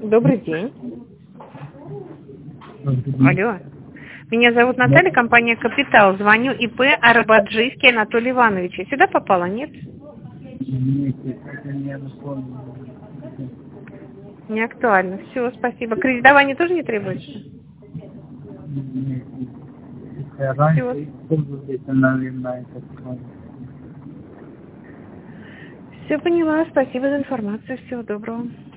Добрый день. Добрый день. Алло. Меня зовут Наталья, компания «Капитал». Звоню ИП Арбаджийский Анатолий Иванович. Я сюда попала, нет? Нет, это не запомнил. Не актуально. Все, спасибо. Кредитование тоже не требуется? Нет, это раньше пользовались, наверное, это сказать. Все поняла. Спасибо за информацию. Всего доброго.